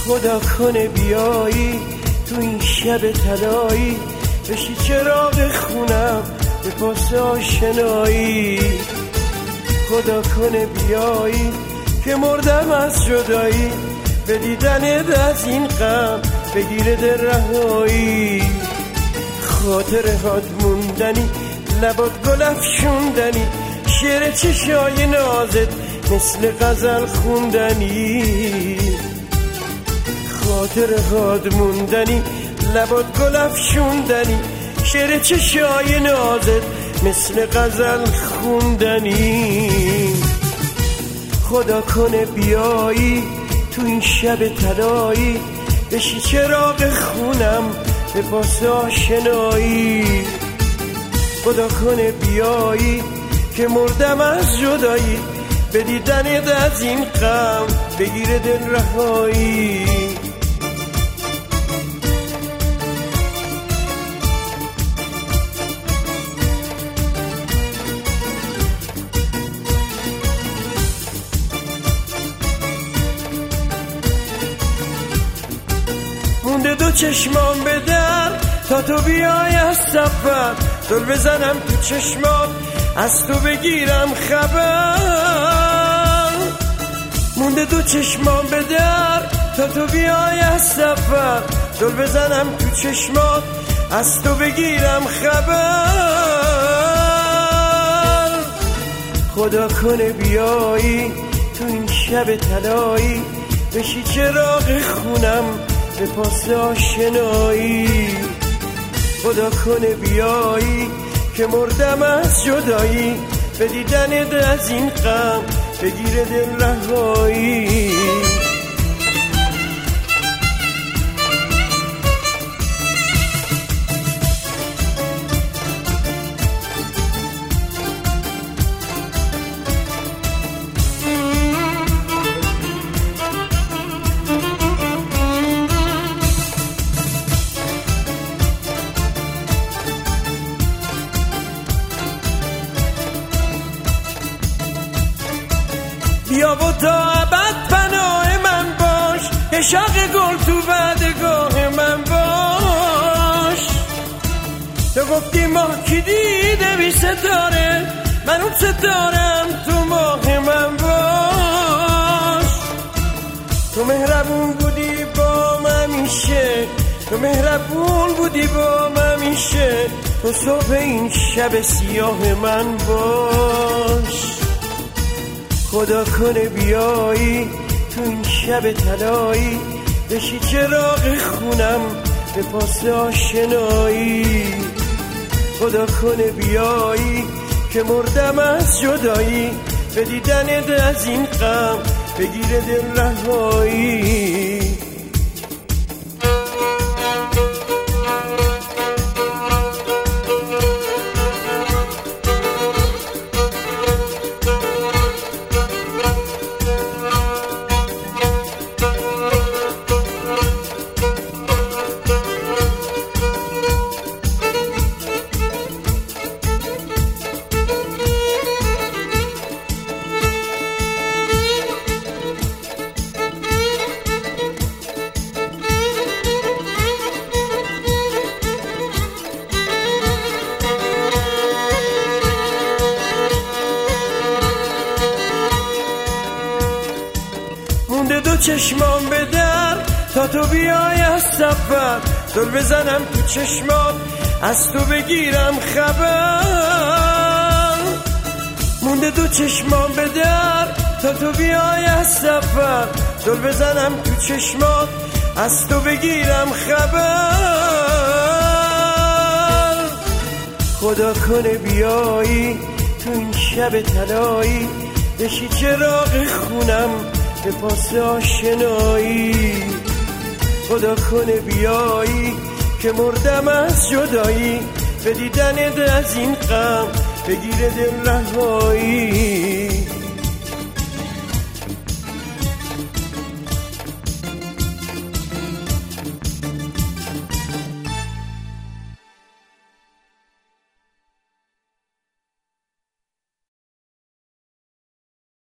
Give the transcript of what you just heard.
خدا کنه بیایی تو این شب طلایی، بشی چراغ خونم به پاس آشنایی. خدا کنه بیایی که مردم از جدایی، به دیدنت از این غم بگیره دل رهایی. خاطرهات موندنی، لبات گل افشوندنی، شعر چشای نازت مثل غزل خوندنی. خاطرهات موندنی، لبات گل افشوندنی، شعر چشای نازت مثل غزل خوندنی. خدا کنه بیایی تو این شب طلایی، بشی چراغ خونم به پاس آشنایی. خدا کنه بیایی که مردم از جدایی، به دیدنت از این غم بگیره دل رهایی. مونده دو چشمان به در تا تو بیای از سفر، دل بزنم تو چشمات از تو بگیرم خبر. مونده دو چشمان به در تا تو بیای از سفر، دل بزنم تو چشمات از تو بگیرم خبر. خدا کنه بیایی تو این شب طلایی، بشی چراغ خونم به پاس آشنایی. خدا کنه بیایی که مردم از جدایی، به دیدنت از این غم بگیره دل رهایی. بیا و تا ابد پناه من باش، عشق گل تو بعدگاه من باش. تو گفتی ماه کی دیده بی ستاره، من اون ستارم تو ماه من باش. تو مهربون بودی با من همیشه، تو مهربون بودی با من همیشه، تو صبح این شب سیاه من باش. خدا کنه بیایی تو این شب طلایی، بشی چراغ خونم به پاس آشنایی. خدا کنه بیایی که مردم از جدایی، به دیدنت از این غم بگیره دل رهایی. مونده دو چشمان به در تا تو بیای از سفر، دل بزنم تو چشمات از تو بگیرم خبر. مونده دو چشمان به در تا تو بیای از سفر، دل بزنم تو چشمات از تو بگیرم خبر. خدا کنه بیایی تو این شب طلایی، بشی چراغ خونم به پاس آشنایی. خدا کنه بیایی که مردم از جدایی، به دیدنت از این غم بگیره دل رهایی.